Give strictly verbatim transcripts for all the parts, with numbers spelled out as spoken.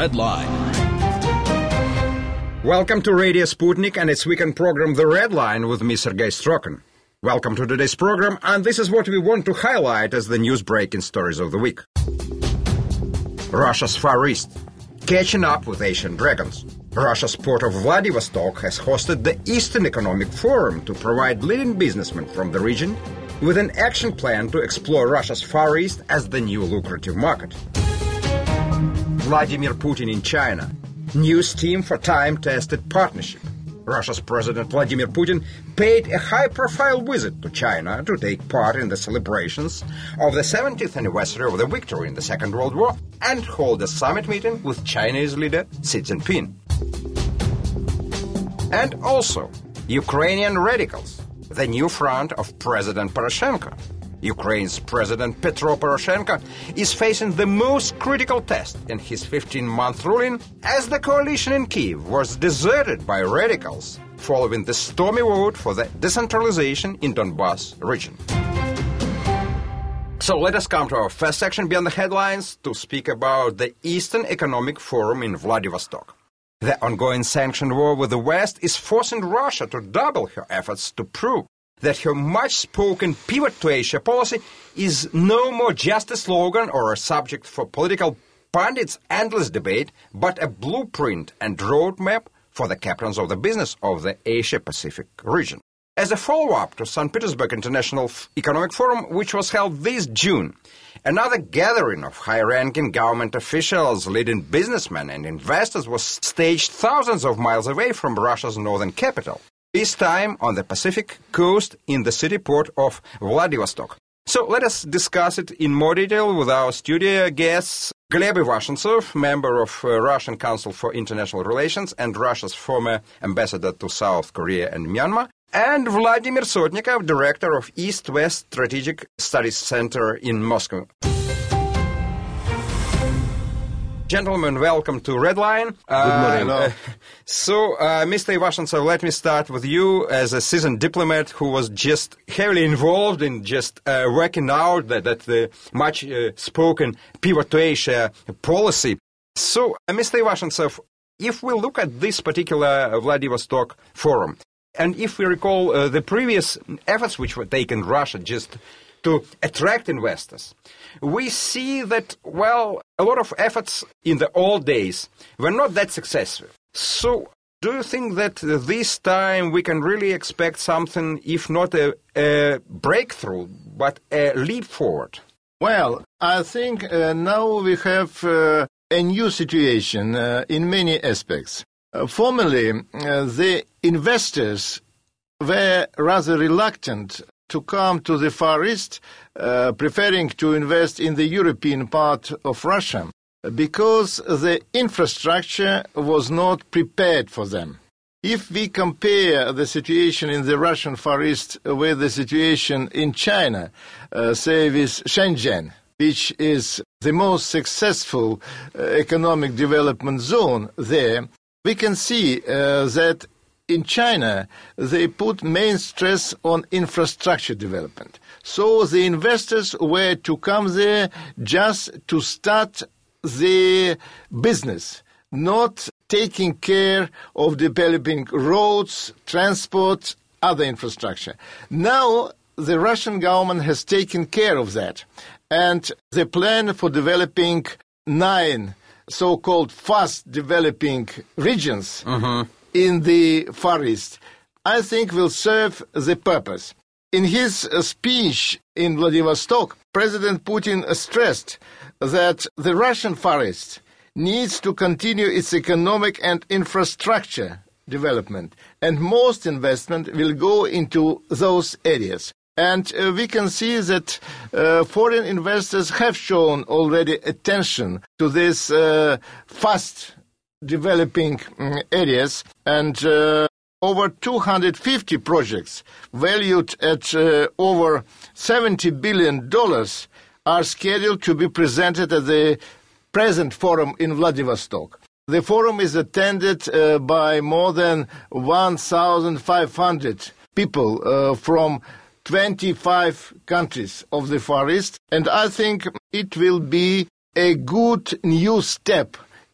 Red Line. Welcome to Radio Sputnik and its weekend program, The Red Line, with me, Sergei Strokin. Welcome to today's program, and this is what we want to highlight as the news-breaking stories of the week. Russia's Far East, catching up with Asian dragons. Russia's port of Vladivostok has hosted the Eastern Economic Forum to provide leading businessmen from the region with an action plan to explore Russia's Far East as the new lucrative market. Vladimir Putin in China. New steam for time-tested partnership. Russia's President Vladimir Putin paid a high-profile visit to China to take part in the celebrations of the seventieth anniversary of the victory in the Second World War and hold a summit meeting with Chinese leader Xi Jinping. And also, Ukrainian radicals, the new front of President Poroshenko. Ukraine's President Petro Poroshenko is facing the most critical test in his fifteen-month ruling as the coalition in Kyiv was deserted by radicals following the stormy vote for the decentralization in Donbas region. So let us come to our first section beyond the headlines to speak about the Eastern Economic Forum in Vladivostok. The ongoing sanctioned war with the West is forcing Russia to double her efforts to prove that her much-spoken pivot to Asia policy is no more just a slogan or a subject for political pundits' endless debate, but a blueprint and roadmap for the captains of the business of the Asia-Pacific region. As a follow-up to Saint Petersburg International Economic Forum, which was held this June, another gathering of high-ranking government officials, leading businessmen and investors was staged thousands of miles away from Russia's northern capital, this time on the Pacific coast in the city port of Vladivostok. So let us discuss it in more detail with our studio guests, Gleb Ivashchentsov, member of uh, Russian Council for International Relations and Russia's former ambassador to South Korea and Myanmar, and Vladimir Sotnikov, director of East-West Strategic Studies Center in Moscow. Gentlemen, welcome to Red Line. Uh, Good morning. Uh, so, uh, Mister Ivashchentsov, let me start with you as a seasoned diplomat who was just heavily involved in just uh, working out that, that the much-spoken uh, pivot to Asia policy. So, uh, Mister Ivashchentsov, if we look at this particular Vladivostok forum, and if we recall uh, the previous efforts which were taken in Russia just to attract investors, we see that, well, a lot of efforts in the old days were not that successful. So, do you think that this time we can really expect something, if not a, a breakthrough, but a leap forward? Well, I think uh, now we have uh, a new situation uh, in many aspects. Uh, formerly, uh, the investors were rather reluctant to come to the Far East, uh, preferring to invest in the European part of Russia, because the infrastructure was not prepared for them. If we compare the situation in the Russian Far East with the situation in China, uh, say with Shenzhen, which is the most successful uh, economic development zone there, we can see uh, that in China, they put main stress on infrastructure development. So the investors were to come there just to start their business, not taking care of developing roads, transport, other infrastructure. Now, the Russian government has taken care of that. And the plan for developing nine so-called fast-developing regions Mm-hmm. in the Far East, I think will serve the purpose. In his uh, speech in Vladivostok, President Putin stressed that the Russian Far East needs to continue its economic and infrastructure development, and most investment will go into those areas. And uh, we can see that uh, foreign investors have shown already attention to this uh, fast developing um, areas, and uh, over two hundred fifty projects valued at uh, over seventy billion dollars are scheduled to be presented at the present forum in Vladivostok. The forum is attended uh, by more than one thousand five hundred people uh, from twenty-five countries of the Far East, and I think it will be a good new step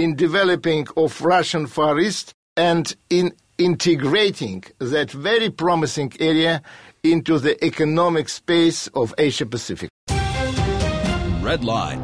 in developing of Russian Far East and in integrating that very promising area into the economic space of Asia-Pacific. Red Line.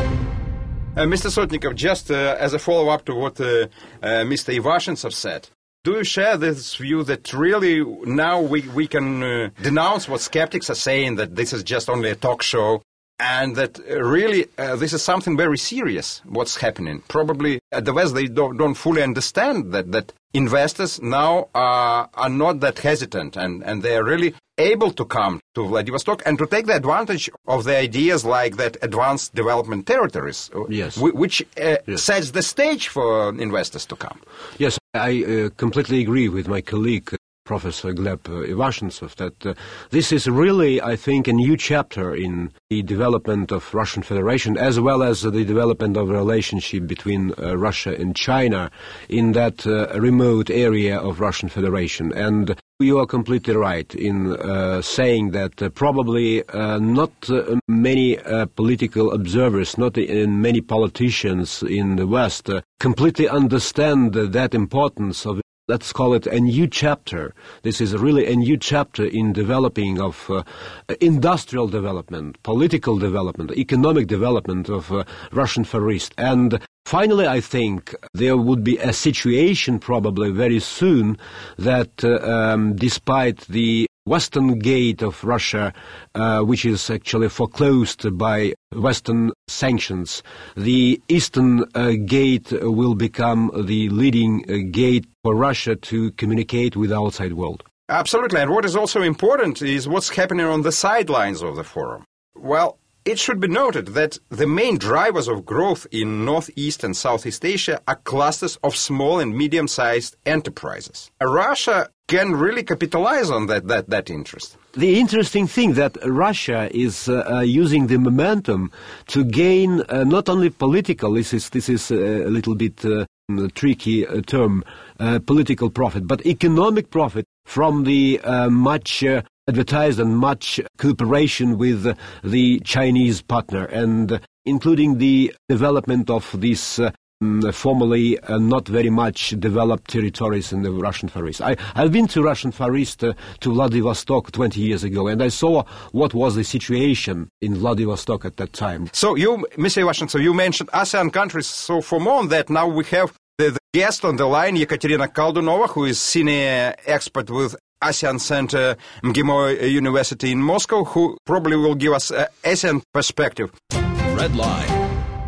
Uh, Mister Sotnikov, just uh, as a follow-up to what uh, uh, Mister Ivashchentsov said, do you share this view that really now we, we can uh, denounce what skeptics are saying, that this is just only a talk show, and that uh, really uh, this is something very serious, what's happening? Probably at the West they don't, don't fully understand that, that investors now are, are not that hesitant, and, and they are really able to come to Vladivostok and to take the advantage of the ideas like that advanced development territories, yes. w- which uh, yes. sets the stage for investors to come. Yes, I uh, completely agree with my colleague, Professor Gleb Ivashchentsov, that uh, this is really, I think, a new chapter in the development of Russian Federation, as well as uh, the development of a relationship between uh, Russia and China in that uh, remote area of Russian Federation. And you are completely right in uh, saying that uh, probably uh, not uh, many uh, political observers, not uh, many politicians in the West uh, completely understand uh, that importance of, let's call it a new chapter. This is really a new chapter in developing of uh, industrial development, political development, economic development of uh, Russian Far East. And finally, I think there would be a situation probably very soon that uh, um, despite the Western gate of Russia, uh, which is actually foreclosed by Western sanctions, the Eastern uh, gate will become the leading uh, gate for Russia to communicate with the outside world. Absolutely, and what is also important is what's happening on the sidelines of the forum. Well, it should be noted that the main drivers of growth in Northeast and Southeast Asia are clusters of small and medium-sized enterprises. Russia can really capitalize on that, that, that interest. The interesting thing that Russia is uh, uh, using the momentum to gain uh, not only political, this is, this is a little bit uh, tricky uh, term, uh, political profit, but economic profit from the uh, much uh, advertised and much cooperation with uh, the Chinese partner, and uh, including the development of these uh, um, formerly uh, not very much developed territories in the Russian Far East. I, I've been to Russian Far East, uh, to Vladivostok twenty years ago, and I saw what was the situation in Vladivostok at that time. So you, Mister Ivashchentsov, so you mentioned ASEAN countries, so for more on that, now we have the, the guest on the line, Ekaterina Koldunova, who is senior expert with ASEAN Center, M G I M O University in Moscow, who probably will give us an ASEAN perspective. Red Line.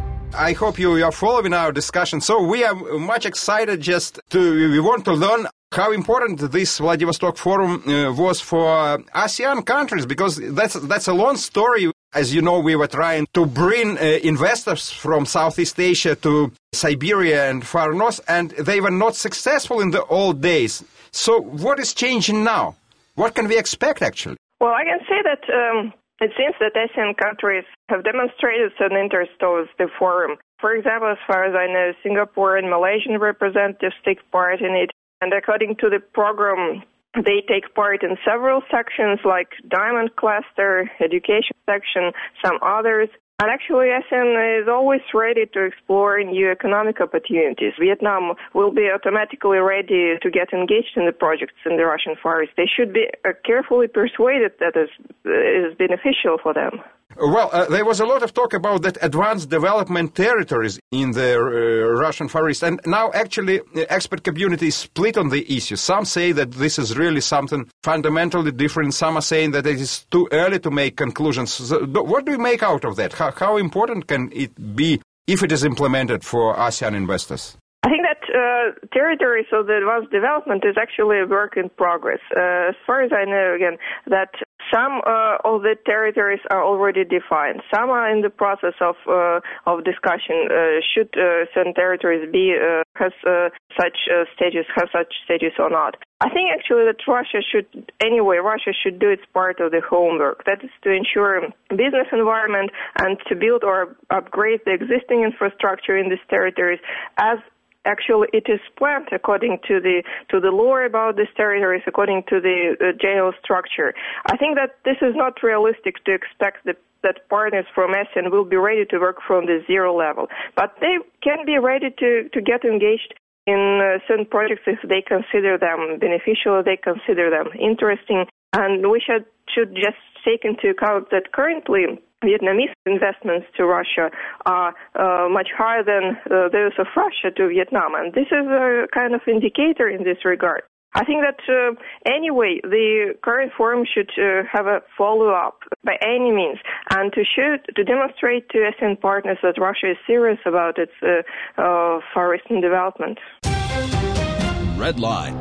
I hope you are following our discussion. So we are much excited just to, we want to learn how important this Vladivostok Forum uh, was for ASEAN countries, because that's, that's a long story. As you know, we were trying to bring uh, investors from Southeast Asia to Siberia and Far North, and they were not successful in the old days. So what is changing now? What can we expect, actually? Well, I can say that um, it seems that ASEAN countries have demonstrated an interest towards the forum. For example, as far as I know, Singapore and Malaysian representatives take part in it. And according to the program, they take part in several sections like Diamond Cluster, Education section, some others. And actually, ASEAN is always ready to explore new economic opportunities. Vietnam will be automatically ready to get engaged in the projects in the Russian Far East. They should be uh, carefully persuaded that it is beneficial for them. Well, uh, there was a lot of talk about that advanced development territories in the uh, Russian Far East. And now, actually, the expert community is split on the issue. Some say that this is really something fundamentally different. Some are saying that it is too early to make conclusions. So, what do you make out of that? How, how important can it be if it is implemented for ASEAN investors? I think that uh, territories of the advanced development is actually a work in progress. Uh, as far as I know, again, that some uh, of the territories are already defined. Some are in the process of uh, of discussion. Uh, should uh, certain territories be uh, has uh, such uh, stages, have such stages or not? I think actually that Russia should, anyway, Russia should do its part of the homework. That is to ensure business environment and to build or upgrade the existing infrastructure in these territories as actually it is planned according to the to the law about these territories, according to the uh, general structure. I think that this is not realistic to expect that that partners from ASEAN will be ready to work from the zero level. But they can be ready to, to get engaged in uh, certain projects if they consider them beneficial, they consider them interesting. And we should, should just take into account that currently Vietnamese investments to Russia are uh, much higher than uh, those of Russia to Vietnam. And this is a kind of indicator in this regard. I think that uh, anyway, the current forum should uh, have a follow-up by any means and to show, to demonstrate to ASEAN partners that Russia is serious about its uh, uh, Far Eastern development. Red Line.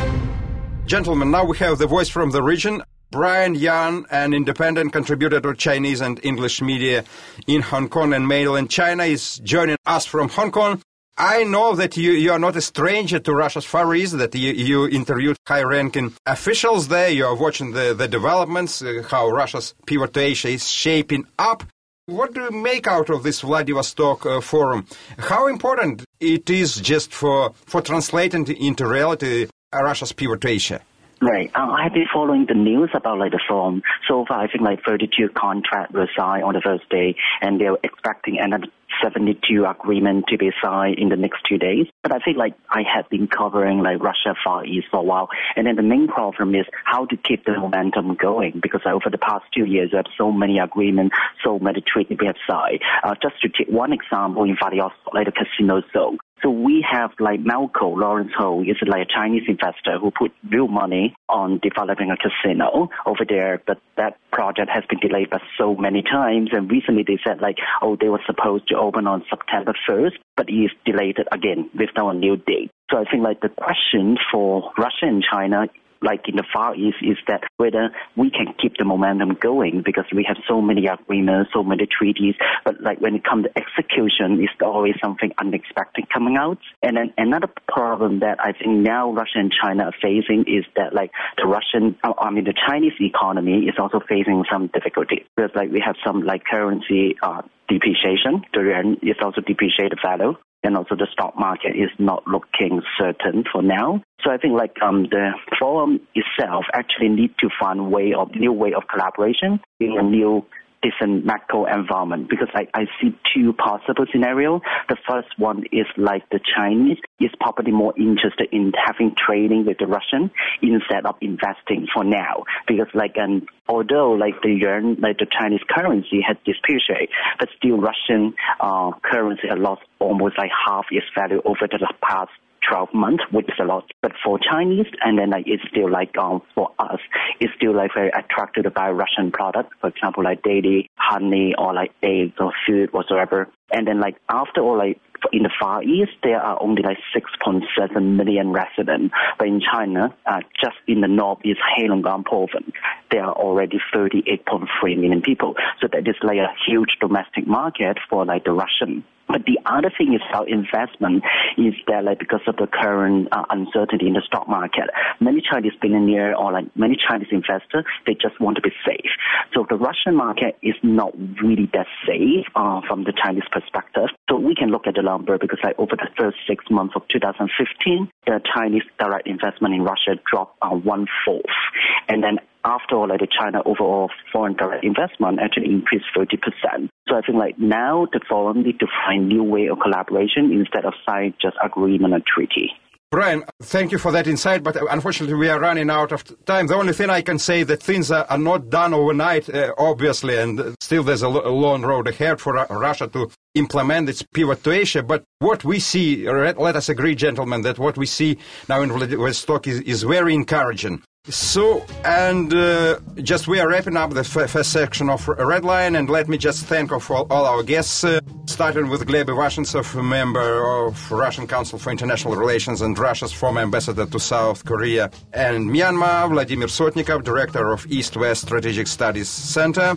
Gentlemen, now we have the voice from the region. Brian Yan, an independent contributor to Chinese and English media in Hong Kong and mainland China, is joining us from Hong Kong. I know that you, you are not a stranger to Russia's Far East, that you, you interviewed high-ranking officials there. You are watching the, the developments, uh, how Russia's pivot to Asia is shaping up. What do you make out of this Vladivostok uh, forum? How important it is just for, for translating into reality uh, Russia's pivot to Asia? Right. Uh, I have been following the news about like the forum. So far, I think like thirty-two contracts were signed on the first day, and they're expecting another seventy-two agreement to be signed in the next two days. But I think like I have been covering like Russia Far East for a while, and then the main problem is how to keep the momentum going, because uh, over the past two years we have so many agreements, so many treaties we have signed. Uh, just to take one example in Vladivostok, like the casino zone. So we have like Malco Lawrence Ho, is like a Chinese investor who put real money on developing a casino over there, but that project has been delayed by so many times. And recently they said like, oh, they were supposed to open on September first, but it is delayed again without a new date. So I think like the question for Russia and China, like in the Far East, is that whether we can keep the momentum going, because we have so many agreements, so many treaties, but like when it comes to execution, it's always something unexpected coming out. And then another problem that I think now Russia and China are facing is that like the Russian, I mean the Chinese economy is also facing some difficulty, because like we have some like currency uh, depreciation. The yuan is also depreciated value. And also the stock market is not looking certain for now. So I think like um, the forum itself actually need to find way of new way of collaboration in a new different macro environment, because I, I see two possible scenarios. The first one is like the Chinese is probably more interested in having trading with the Russian instead of investing for now, because like an although like the yuan, like the Chinese currency has depreciated, but still Russian uh, currency has lost almost like half its value over the past twelve months, which is a lot. But for Chinese, and then like it's still like um for us, it's still like very attracted to buy Russian products, for example like daily honey or like eggs or food whatsoever. And then like after all, like in the Far East, there are only like six point seven million residents. But in China, uh, just in the northeast Heilongjiang province, there are already thirty-eight point three million people. So that is like a huge domestic market for like the Russian. But the other thing is about investment is that like because of the current uh, uncertainty in the stock market, many Chinese billionaires or like many Chinese investors, they just want to be safe. So the Russian market is not really that safe uh, from the Chinese perspective. So we can look at the number, because like over the first six months of two thousand fifteen, the Chinese direct investment in Russia dropped uh, one fourth. And then after all, like the China overall foreign direct investment actually increased thirty percent. So I think like now the forum need to find new way of collaboration instead of signing just agreement and treaty. Brian, thank you for that insight, but unfortunately we are running out of time. The only thing I can say that things are, are not done overnight, uh, obviously, and still there's a, l- a long road ahead for uh, Russia to implement its pivot to Asia. But what we see, let us agree, gentlemen, that what we see now in Vladivostok is, is very encouraging. So, and uh, just we are wrapping up the f- first section of Red Line, and let me just thank of all, all our guests, uh, starting with Gleb Ivashchentsov, member of Russian Council for International Relations and Russia's former ambassador to South Korea and Myanmar, Vladimir Sotnikov, director of East-West Strategic Studies Center,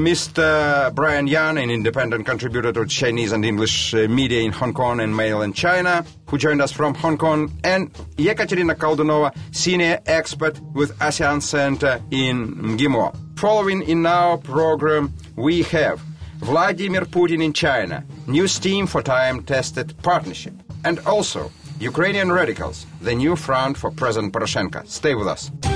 Mister Brian Yan, an independent contributor to Chinese and English uh, media in Hong Kong and mainland China, who joined us from Hong Kong, and Yekaterina Koldunova, senior expert with ASEAN Center in Mgimo. Following in our program, we have Vladimir Putin in China, new steam for time-tested partnership. And also, Ukrainian radicals, the new front for President Poroshenko. Stay with us.